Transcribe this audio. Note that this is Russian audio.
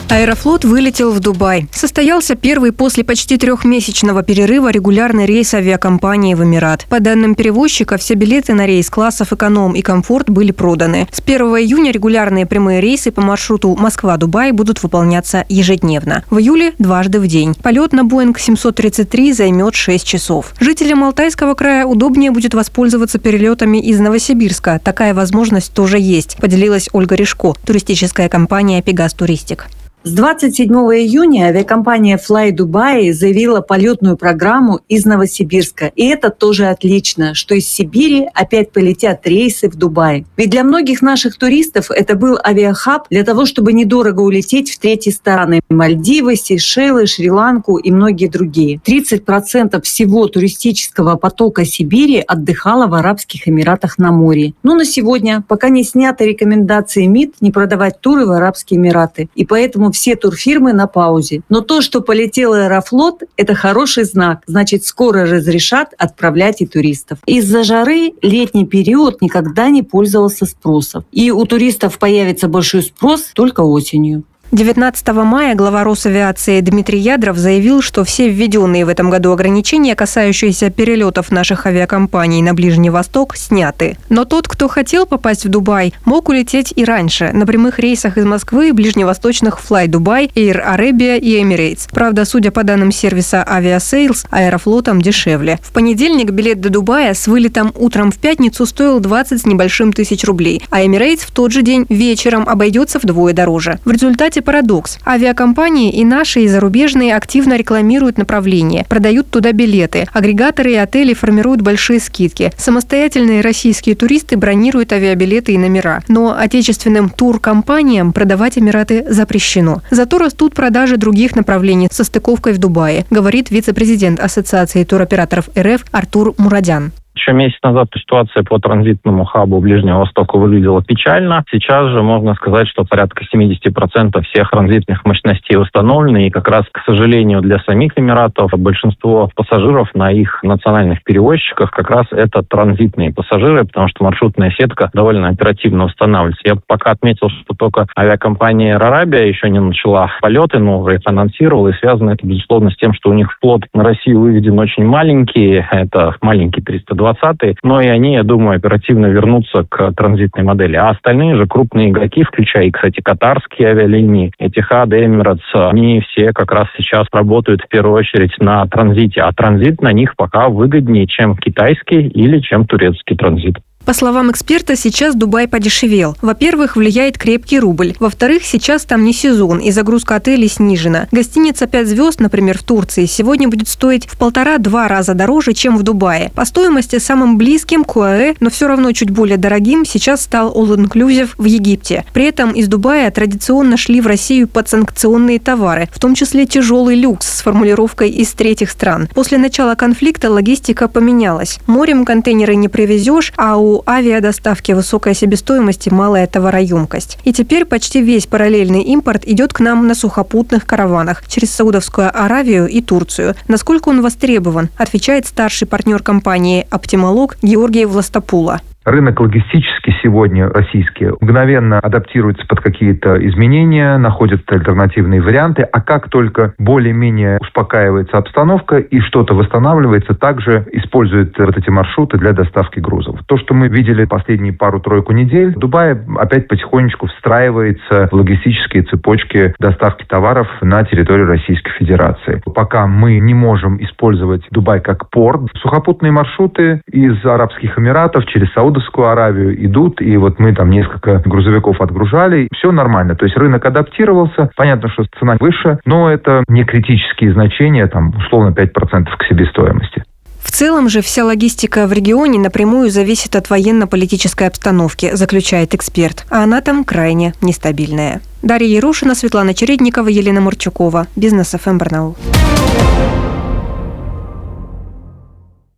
Аэрофлот вылетел в Дубай. Состоялся первый после почти трехмесячного перерыва регулярный рейс авиакомпании в Эмират. По данным перевозчика, все билеты на рейс классов «Эконом» и «Комфорт» были проданы. С 1 июня регулярные прямые рейсы по маршруту Москва-Дубай будут выполняться ежедневно. В июле – дважды в день. Полет на Boeing 737 займет 6 часов. Жителям Алтайского края удобнее будет воспользоваться перелетами из Новосибирска. Такая возможность тоже есть, поделилась Ольга Ришко, туристическая компания «Пегас Туристик». С 27 июня авиакомпания Fly Dubai заявила полетную программу из Новосибирска. И это тоже отлично, что из Сибири опять полетят рейсы в Дубай. Ведь для многих наших туристов это был авиахаб для того, чтобы недорого улететь в третьи страны. Мальдивы, Сейшелы, Шри-Ланку и многие другие. 30% всего туристического потока Сибири отдыхало в Арабских Эмиратах на море. Но на сегодня, пока не сняты рекомендации МИД не продавать туры в Арабские Эмираты. И поэтому все турфирмы на паузе. Но то, что полетел Аэрофлот, это хороший знак. Значит, скоро разрешат отправлять и туристов. Из-за жары летний период никогда не пользовался спросом. И у туристов появится большой спрос только осенью. 19 мая глава Росавиации Дмитрий Ядров заявил, что все введенные в этом году ограничения, касающиеся перелетов наших авиакомпаний на Ближний Восток, сняты. Но тот, кто хотел попасть в Дубай, мог улететь и раньше на прямых рейсах из Москвы, ближневосточных Fly Dubai, Air Arabia и Emirates. Правда, судя по данным сервиса Aviasales, Аэрофлотом дешевле. В понедельник билет до Дубая с вылетом утром в пятницу стоил 20 с небольшим тысяч рублей, а Emirates в тот же день вечером обойдется вдвое дороже. В результате парадокс. Авиакомпании и наши, и зарубежные активно рекламируют направление, продают туда билеты. Агрегаторы и отели формируют большие скидки. Самостоятельные российские туристы бронируют авиабилеты и номера. Но отечественным туркомпаниям продавать Эмираты запрещено. Зато растут продажи других направлений со стыковкой в Дубае, говорит вице-президент Ассоциации туроператоров РФ Артур Мурадян. Еще месяц назад ситуация по транзитному хабу Ближнего Востока выглядела печально. Сейчас же можно сказать, что порядка 70% всех транзитных мощностей установлены. И как раз, к сожалению, для самих Эмиратов большинство пассажиров на их национальных перевозчиках как раз это транзитные пассажиры, потому что маршрутная сетка довольно оперативно устанавливается. Я пока отметил, что только авиакомпания Air Arabia еще не начала полеты, но уже их анонсировала. И связано это, безусловно, с тем, что у них флот на Россию выведен очень маленький. Это маленький 320, но и они, я думаю, оперативно вернутся к транзитной модели. А остальные же крупные игроки, включая, кстати, катарские авиалинии, Etihad, Emirates, они все как раз сейчас работают в первую очередь на транзите. А транзит на них пока выгоднее, чем китайский или чем турецкий транзит. По словам эксперта, сейчас Дубай подешевел. Во-первых, влияет крепкий рубль. Во-вторых, сейчас там не сезон, и загрузка отелей снижена. Гостиница 5 звезд, например, в Турции, сегодня будет стоить в 1,5-2 раза дороже, чем в Дубае. По стоимости самым близким к УАЭ, но все равно чуть более дорогим, сейчас стал All Inclusive в Египте. При этом из Дубая традиционно шли в Россию подсанкционные товары, в том числе тяжелый люкс с формулировкой «из третьих стран». После начала конфликта логистика поменялась. Морем контейнеры не привезешь, а у авиадоставки высокая себестоимость и малая товароемкость. И теперь почти весь параллельный импорт идет к нам на сухопутных караванах через Саудовскую Аравию и Турцию. Насколько он востребован, отвечает старший партнер компании «Оптимолог» Георгий Властопула. Рынок логистический сегодня российский мгновенно адаптируется под какие-то изменения, находит альтернативные варианты, а как только более-менее успокаивается обстановка и что-то восстанавливается, также используют вот эти маршруты для доставки грузов. То, что мы видели последние пару-тройку недель, Дубай опять потихонечку встраивается в логистические цепочки доставки товаров на территорию Российской Федерации. Пока мы не можем использовать Дубай как порт, сухопутные маршруты из Арабских Эмиратов через Саудовскую Аравию идут, и вот мы там несколько грузовиков отгружали. Все нормально. То есть рынок адаптировался. Понятно, что цена выше, но это не критические значения, там условно 5% к себестоимости. В целом же вся логистика в регионе напрямую зависит от военно-политической обстановки, заключает эксперт. А она там крайне нестабильная. Дарья Ярошина, Светлана Чередникова, Елена Мурчукова. Бизнес ФМ Барнаул.